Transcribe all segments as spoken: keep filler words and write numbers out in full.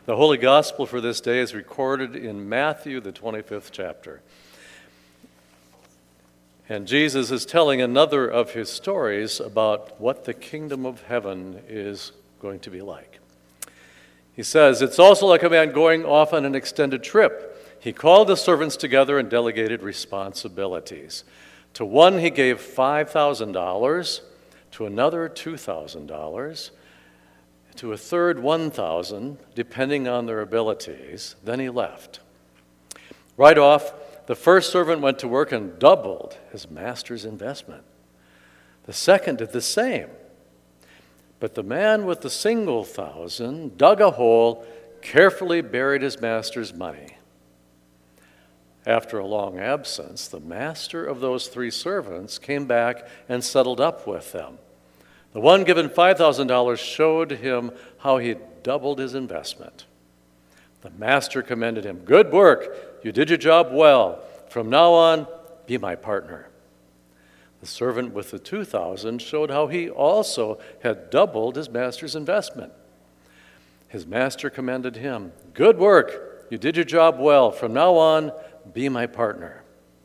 The Holy Gospel for this day is recorded in Matthew, the twenty-fifth chapter. And Jesus is telling another of his stories about what the kingdom of heaven is going to be like. He says, "It's also like a man going off on an extended trip. He called the servants together and delegated responsibilities. To one he gave five thousand dollars, to another two thousand dollars, to a third one thousand dollars, depending on their abilities. Then he left. Right off, the first servant went to work and doubled his master's investment. The second did the same. But the man with the single thousand dug a hole, carefully buried his master's money. After a long absence, the master of those three servants came back and settled up with them. The one given five thousand dollars showed him how he doubled his investment. The master commended him. 'Good work. You did your job well. From now on, be my partner.' The servant with the two thousand showed how he also had doubled his master's investment. His master commended him. 'Good work. You did your job well. From now on, be my partner.'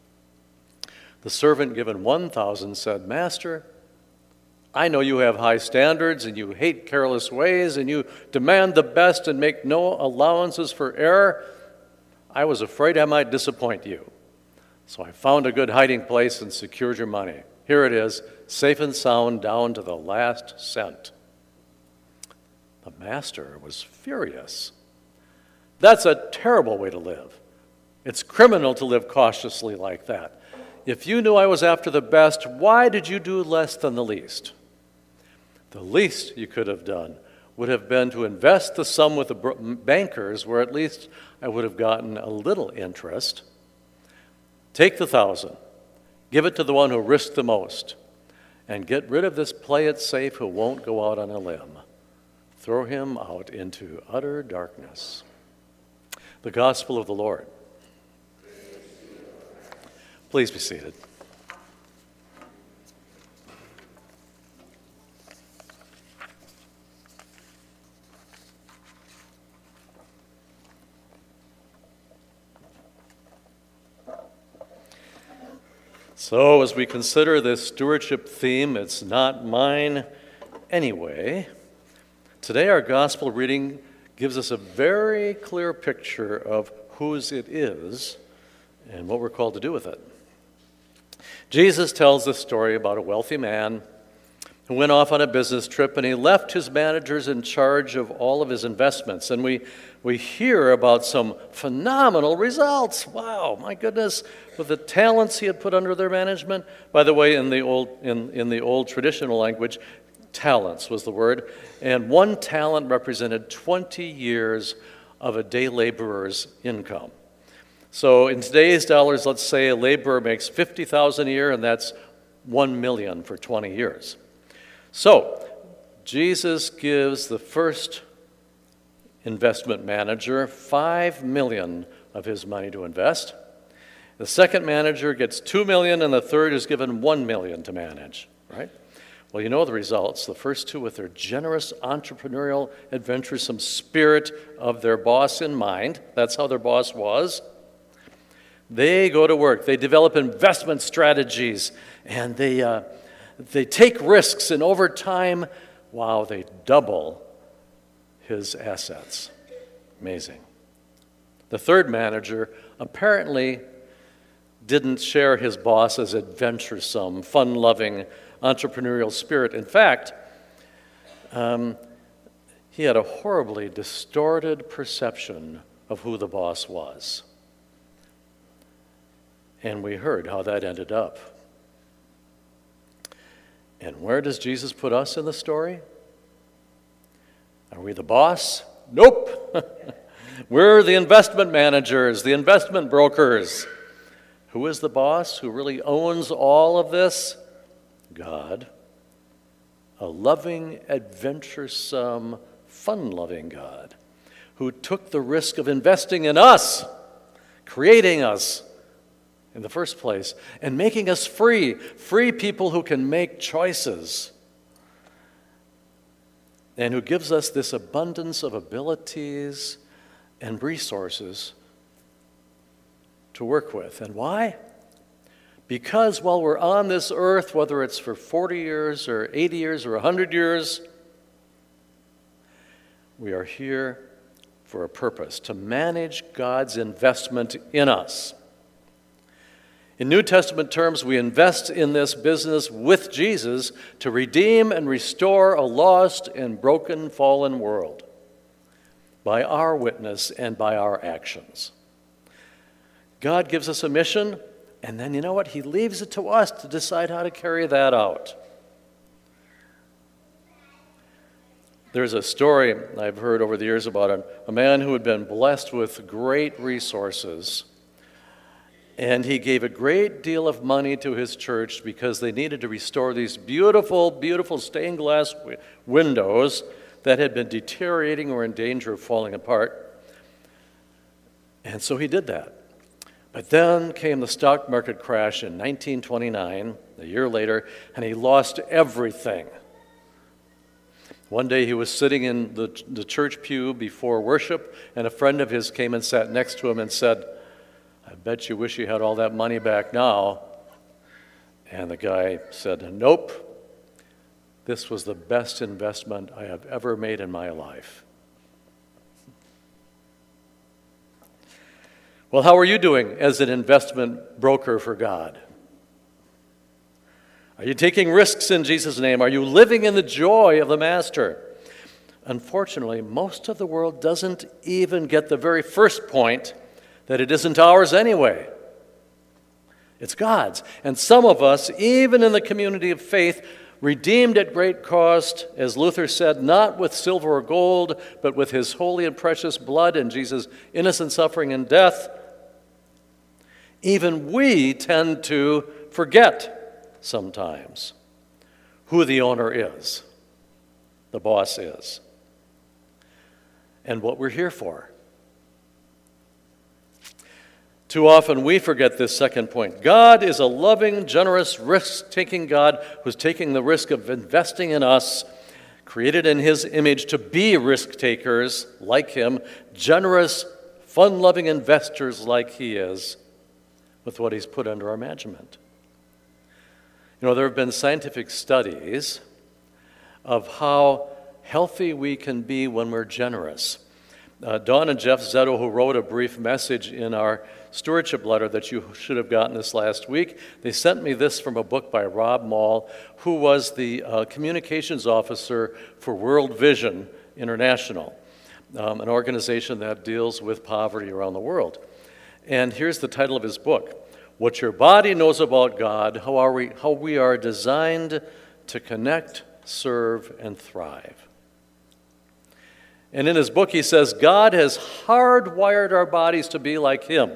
The servant given one thousand said, 'Master, I know you have high standards and you hate careless ways and you demand the best and make no allowances for error. I was afraid I might disappoint you. So I found a good hiding place and secured your money. Here it is, safe and sound down to the last cent.' The master was furious. 'That's a terrible way to live. It's criminal to live cautiously like that. If you knew I was after the best, why did you do less than the least? The least you could have done would have been to invest the sum with the bankers, where at least I would have gotten a little interest. Take the thousand, give it to the one who risked the most, and get rid of this play it safe who won't go out on a limb. Throw him out into utter darkness." The Gospel of the Lord. Please be seated. So, as we consider this stewardship theme, it's not mine anyway. Today, our gospel reading gives us a very clear picture of whose it is and what we're called to do with it. Jesus tells this story about a wealthy man who went off on a business trip, and he left his managers in charge of all of his investments. And we, we hear about some phenomenal results. Wow, my goodness, with the talents he had put under their management. By the way, in the old, in, in the old traditional language, talents was the word. And one talent represented twenty years of a day laborer's income. So in today's dollars, let's say a laborer makes fifty thousand dollars a year, and that's one million dollars for twenty years. So Jesus gives the first investment manager five million dollars of his money to invest. The second manager gets two million dollars, and the third is given one million dollars to manage, right? Well, you know the results. The first two, with their generous, entrepreneurial, adventuresome spirit of their boss in mind, that's how their boss was, they go to work. They develop investment strategies, and they uh, they take risks, and over time, wow, they double his assets. Amazing. The third manager apparently didn't share his boss's adventuresome, fun-loving, entrepreneurial spirit. In fact, um, he had a horribly distorted perception of who the boss was. And we heard how that ended up. And where does Jesus put us in the story? Are we the boss? Nope. We're the investment managers, the investment brokers. Who is the boss? Who really owns all of this? God. A loving, adventuresome, fun-loving God who took the risk of investing in us, creating us in the first place, and making us free, free people who can make choices, and who gives us this abundance of abilities and resources to work with. And why? Because while we're on this earth, whether it's for forty years or eighty years or one hundred years, we are here for a purpose, to manage God's investment in us. In New Testament terms, we invest in this business with Jesus to redeem and restore a lost and broken, fallen world by our witness and by our actions. God gives us a mission, and then you know what? He leaves it to us to decide how to carry that out. There's a story I've heard over the years about a, a man who had been blessed with great resources, and he gave a great deal of money to his church because they needed to restore these beautiful, beautiful stained glass w- windows that had been deteriorating or in danger of falling apart. And so he did that. But then came the stock market crash in nineteen twenty-nine, a year later, and he lost everything. One day he was sitting in the, the church pew before worship, and a friend of his came and sat next to him and said, "I bet you wish you had all that money back now." And the guy said, "Nope, this was the best investment I have ever made in my life." Well, how are you doing as an investment broker for God? Are you taking risks in Jesus' name? Are you living in the joy of the Master? Unfortunately, most of the world doesn't even get the very first point that it isn't ours anyway. It's God's. And some of us, even in the community of faith, redeemed at great cost, as Luther said, not with silver or gold, but with his holy and precious blood and Jesus' innocent suffering and death, even we tend to forget sometimes who the owner is, the boss is, and what we're here for. Too often we forget this second point. God is a loving, generous, risk-taking God who's taking the risk of investing in us, created in his image to be risk-takers like him, generous, fun-loving investors like he is, with what he's put under our management. You know, there have been scientific studies of how healthy we can be when we're generous. Uh, Dawn and Jeff Zetto, who wrote a brief message in our stewardship letter that you should have gotten this last week, they sent me this from a book by Rob Mall, who was the uh, communications officer for World Vision International, um, an organization that deals with poverty around the world. And here's the title of his book: What Your Body Knows About God, How Are We, How We Are Designed to Connect, Serve, and Thrive. And in his book he says, God has hardwired our bodies to be like him.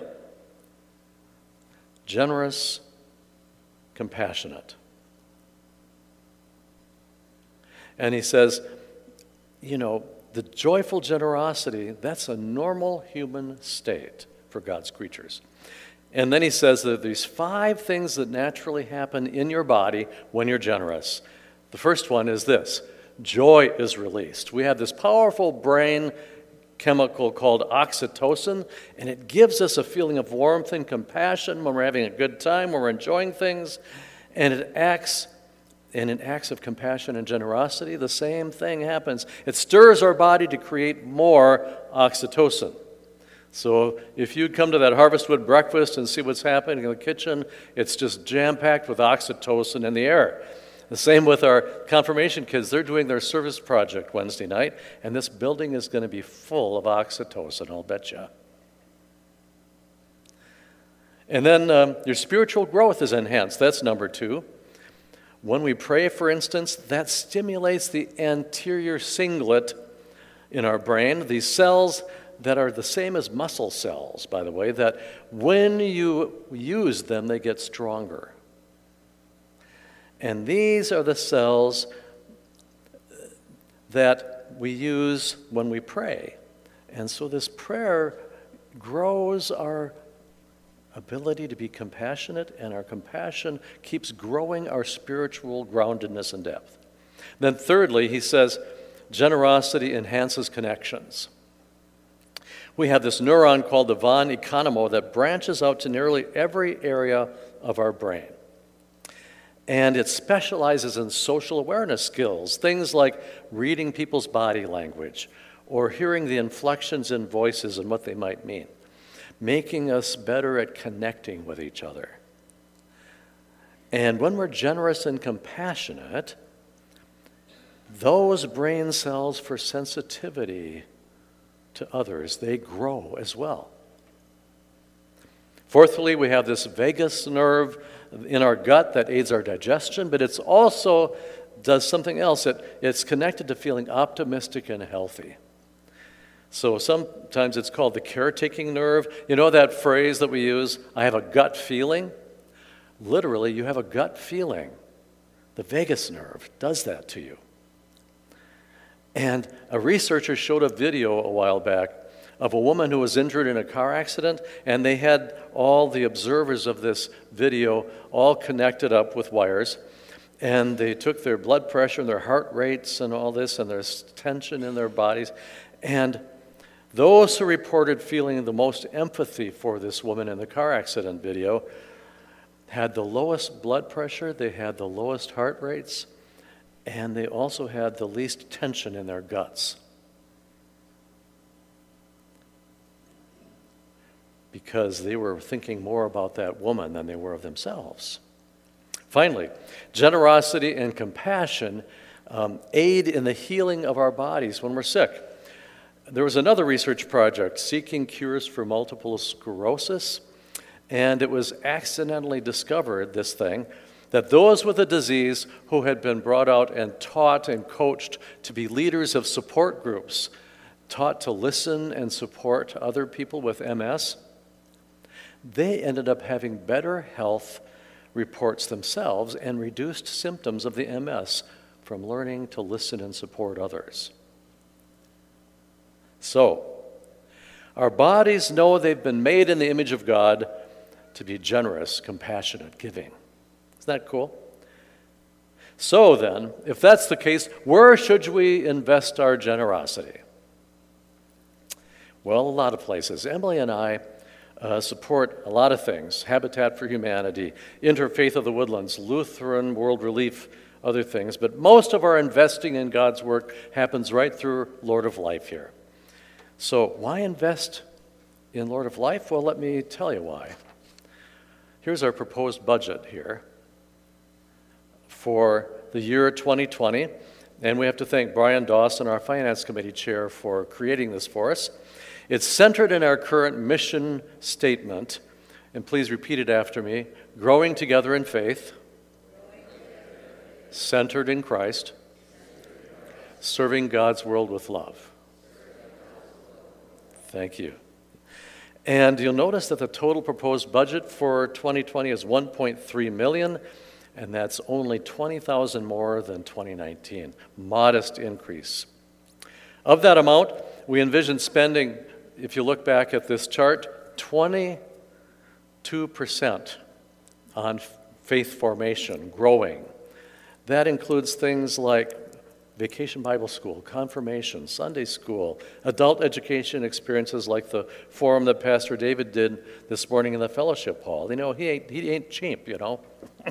Generous, compassionate. And he says, you know, the joyful generosity, that's a normal human state for God's creatures. And then he says that these five things that naturally happen in your body when you're generous. The first one is this: joy is released. We have this powerful brain chemical called oxytocin, and it gives us a feeling of warmth and compassion when we're having a good time, when we're enjoying things, and it acts and in acts of compassion and generosity, the same thing happens. It stirs our body to create more oxytocin. So if you'd come to that Harvestwood breakfast and see what's happening in the kitchen, it's just jam-packed with oxytocin in the air. The same with our confirmation kids. They're doing their service project Wednesday night, and this building is going to be full of oxytocin, I'll bet you. And then um, your spiritual growth is enhanced. That's number two. When we pray, for instance, that stimulates the anterior cingulate in our brain, these cells that are the same as muscle cells, by the way, that when you use them, they get stronger. And these are the cells that we use when we pray. And so this prayer grows our ability to be compassionate, and our compassion keeps growing our spiritual groundedness and depth. Then thirdly, he says, generosity enhances connections. We have this neuron called the von Economo that branches out to nearly every area of our brain. And it specializes in social awareness skills, things like reading people's body language or hearing the inflections in voices and what they might mean, making us better at connecting with each other. And when we're generous and compassionate, those brain cells for sensitivity to others, they grow as well. Fourthly, we have this vagus nerve in our gut that aids our digestion, but it's also does something else. It, it's connected to feeling optimistic and healthy. So sometimes it's called the caretaking nerve. You know that phrase that we use, I have a gut feeling? Literally, you have a gut feeling. The vagus nerve does that to you. And a researcher showed a video a while back of a woman who was injured in a car accident, and they had all the observers of this video all connected up with wires, and they took their blood pressure and their heart rates and all this, and there's tension in their bodies, and those who reported feeling the most empathy for this woman in the car accident video had the lowest blood pressure, they had the lowest heart rates, and they also had the least tension in their guts. Because they were thinking more about that woman than they were of themselves. Finally, generosity and compassion um, aid in the healing of our bodies when we're sick. There was another research project seeking cures for multiple sclerosis, and it was accidentally discovered, this thing, that those with the disease who had been brought out and taught and coached to be leaders of support groups, taught to listen and support other people with M S, they ended up having better health reports themselves and reduced symptoms of the M S from learning to listen and support others. So, our bodies know they've been made in the image of God to be generous, compassionate, giving. Isn't that cool? So then, if that's the case, where should we invest our generosity? Well, a lot of places. Emily and I uh, support a lot of things. Habitat for Humanity, Interfaith of the Woodlands, Lutheran World Relief, other things. But most of our investing in God's work happens right through Lord of Life here. So why invest in Lord of Life? Well, let me tell you why. Here's our proposed budget here for the year twenty twenty. And we have to thank Brian Dawson, our Finance Committee Chair, for creating this for us. It's centered in our current mission statement, and please repeat it after me: growing together in faith, centered in Christ, serving God's world with love. Thank you. And you'll notice that the total proposed budget for twenty twenty is one point three million dollars, and that's only twenty thousand dollars more than twenty nineteen. Modest increase. Of that amount, we envision spending, if you look back at this chart, twenty-two percent on faith formation, growing. That includes things like Vacation Bible School, confirmation, Sunday school, adult education experiences like the forum that Pastor David did this morning in the fellowship hall. You know, he ain't, he ain't cheap, you know.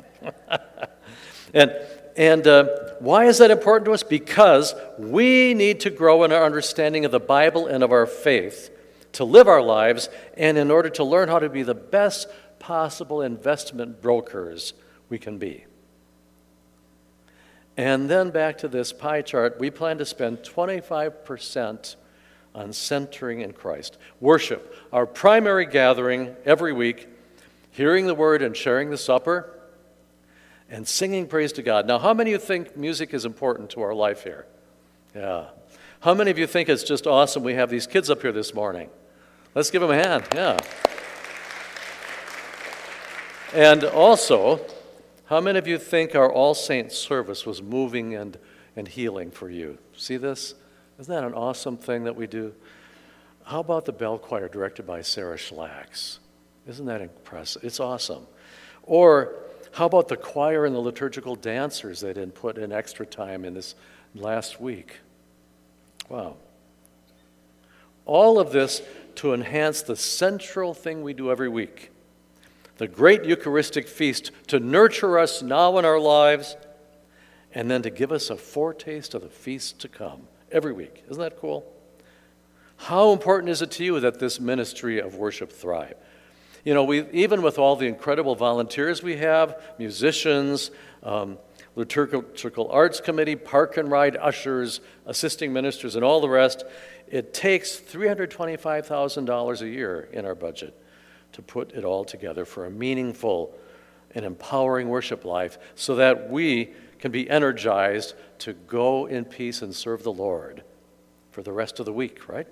and and uh, why is that important to us? Because we need to grow in our understanding of the Bible and of our faith to live our lives, and in order to learn how to be the best possible investment brokers we can be. And then back to this pie chart, we plan to spend twenty-five percent on centering in Christ. Worship, our primary gathering every week, hearing the word and sharing the supper, and singing praise to God. Now, how many of you think music is important to our life here? Yeah. How many of you think it's just awesome we have these kids up here this morning? Let's give them a hand, yeah. And also, how many of you think our All Saints service was moving and, and healing for you? See this? Isn't that an awesome thing that we do? How about the bell choir directed by Sarah Schlacks? Isn't that impressive? It's awesome. Or how about the choir and the liturgical dancers that didn't put in extra time in this last week? Wow. All of this to enhance the central thing we do every week, the great Eucharistic feast, to nurture us now in our lives, and then to give us a foretaste of the feast to come every week. Isn't that cool? How important is it to you that this ministry of worship thrive? You know, we even with all the incredible volunteers we have, musicians, um, liturgical arts committee, park and ride ushers, assisting ministers, and all the rest, it takes three hundred twenty-five thousand dollars a year in our budget to put it all together for a meaningful and empowering worship life so that we can be energized to go in peace and serve the Lord for the rest of the week, right?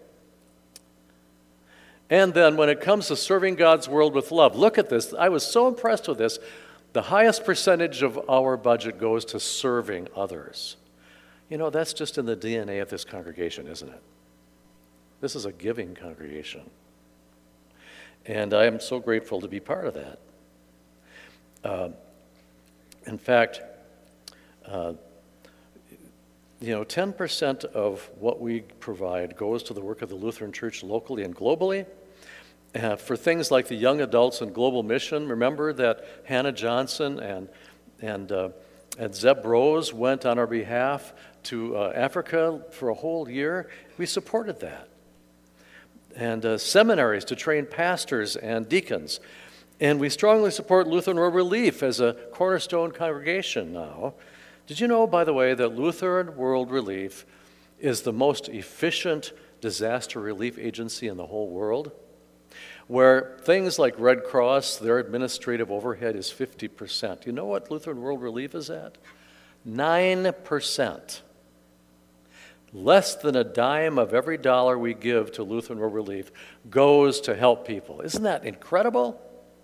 And then when it comes to serving God's world with love, look at this. I was so impressed with this. The highest percentage of our budget goes to serving others. You know, that's just in the D N A of this congregation, isn't it? This is a giving congregation. And I am so grateful to be part of that. Uh, in fact, uh, you know, ten percent of what we provide goes to the work of the Lutheran Church locally and globally. Uh, for things like the Young Adults and Global Mission, remember that Hannah Johnson and and uh, and Zeb Rose went on our behalf to uh, Africa for a whole year. We supported that. And uh, seminaries to train pastors and deacons. And we strongly support Lutheran World Relief as a cornerstone congregation now. Did you know, by the way, that Lutheran World Relief is the most efficient disaster relief agency in the whole world? Where things like Red Cross, their administrative overhead is fifty percent. You know what Lutheran World Relief is at? nine percent. Less than a dime of every dollar we give to Lutheran World Relief goes to help people. Isn't that incredible?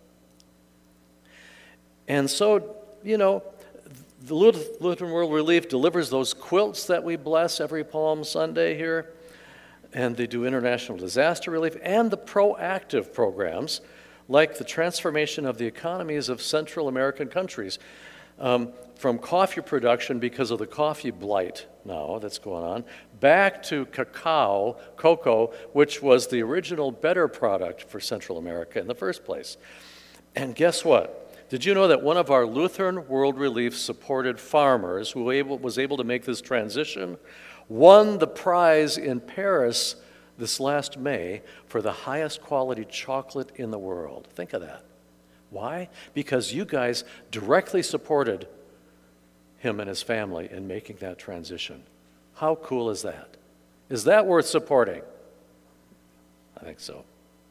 And so, you know, the Lutheran World Relief delivers those quilts that we bless every Palm Sunday here. And they do international disaster relief and the proactive programs like the transformation of the economies of Central American countries. Um, from coffee production because of the coffee blight now that's going on, back to cacao, cocoa, which was the original better product for Central America in the first place. And guess what? Did you know that one of our Lutheran World Relief supported farmers who able, was able to make this transition won the prize in Paris this last May for the highest quality chocolate in the world? Think of that. Why? Because you guys directly supported him and his family in making that transition. How cool is that? Is that worth supporting? I think so.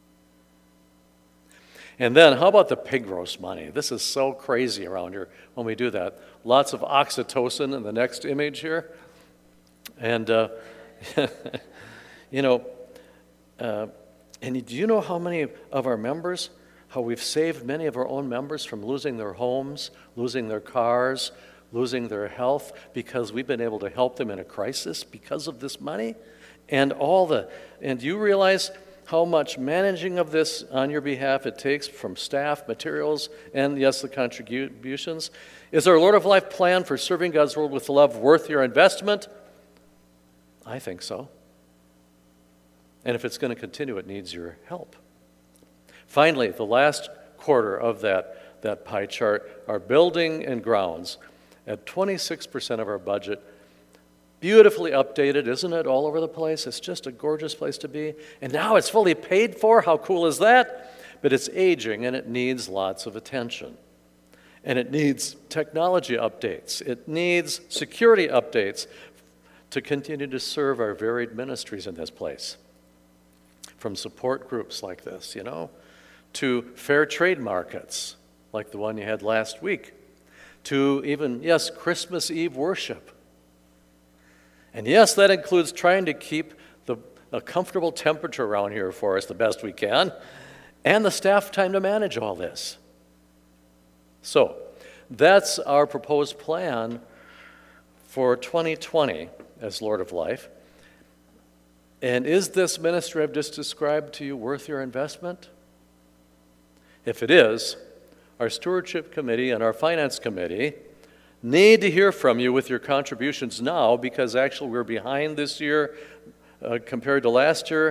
And then how about the pig roast money? This is so crazy around here when we do that. Lots of oxytocin in the next image here. And, uh, you know, uh, and do you know how many of our members, how we've saved many of our own members from losing their homes, losing their cars, losing their health because we've been able to help them in a crisis because of this money? And all the, and do you realize how much managing of this on your behalf it takes from staff, materials, and yes, the contributions? Is our Lord of Life plan for serving God's world with love worth your investment? I think so. And if it's going to continue, it needs your help. Finally, the last quarter of that, that pie chart, our building and grounds at twenty-six percent of our budget. Beautifully updated, isn't it, all over the place? It's just a gorgeous place to be. And now it's fully paid for. How cool is that? But it's aging and it needs lots of attention. And it needs technology updates. It needs security updates to continue to serve our varied ministries in this place. From support groups like this, you know, to fair trade markets like the one you had last week, to even, yes, Christmas Eve worship. And yes, that includes trying to keep the, a comfortable temperature around here for us the best we can, and the staff time to manage all this. So, that's our proposed plan for twenty twenty as Lord of Life. And is this ministry I've just described to you worth your investment? If it is, our stewardship committee and our finance committee need to hear from you with your contributions now, because actually we're behind this year uh, compared to last year.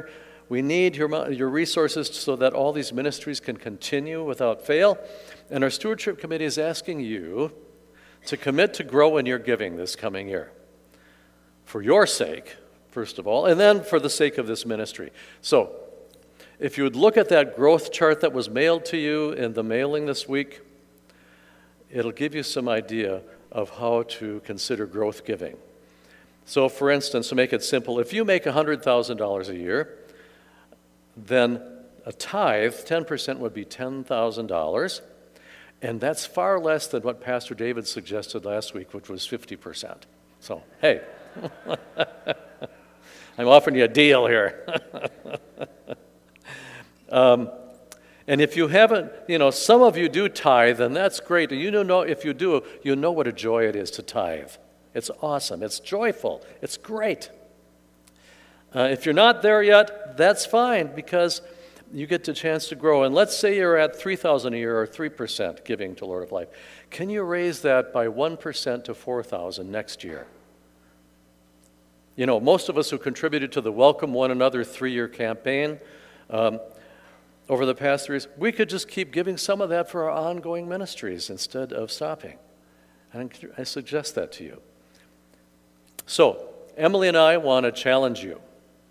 We need your, mo- your resources so that all these ministries can continue without fail. And our stewardship committee is asking you to commit to grow in your giving this coming year. For your sake, first of all, and then for the sake of this ministry. So, if you would look at that growth chart that was mailed to you in the mailing this week, it'll give you some idea of how to consider growth giving. So, for instance, to make it simple, if you make one hundred thousand dollars a year, then a tithe, ten percent would be ten thousand dollars, and that's far less than what Pastor David suggested last week, which was fifty percent. So, hey, I'm offering you a deal here. um, and if you haven't, you know, some of you do tithe, and that's great. And you don't know, if you do, you know what a joy it is to tithe. It's awesome. It's joyful. It's great. Uh, if you're not there yet, that's fine, because you get the chance to grow. And let's say you're at three thousand dollars a year or three percent giving to Lord of Life. Can you raise that by one percent to four thousand dollars next year? You know, most of us who contributed to the Welcome One Another three-year campaign um, over the past three years, we could just keep giving some of that for our ongoing ministries instead of stopping. And I suggest that to you. So, Emily and I want to challenge you.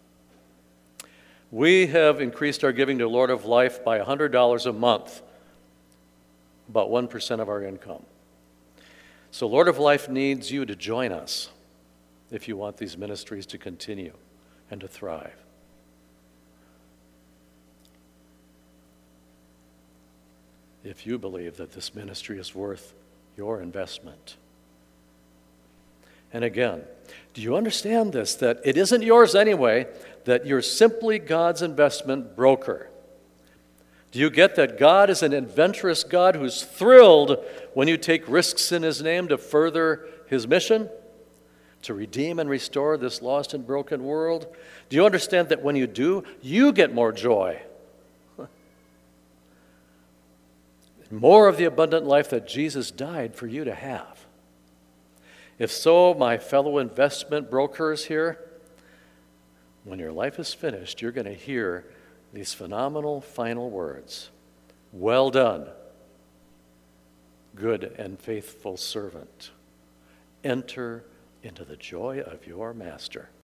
We have increased our giving to Lord of Life by one hundred dollars a month, about one percent of our income. So Lord of Life needs you to join us if you want these ministries to continue and to thrive. If you believe that this ministry is worth your investment. And again, do you understand this, that it isn't yours anyway, that you're simply God's investment broker? Do you get that God is an adventurous God who's thrilled when you take risks in His name to further His mission, to redeem and restore this lost and broken world? Do you understand that when you do, you get more joy? More of the abundant life that Jesus died for you to have. If so, my fellow investment brokers here, when your life is finished, you're going to hear these phenomenal final words. Well done, good and faithful servant. Enter into the joy of your master.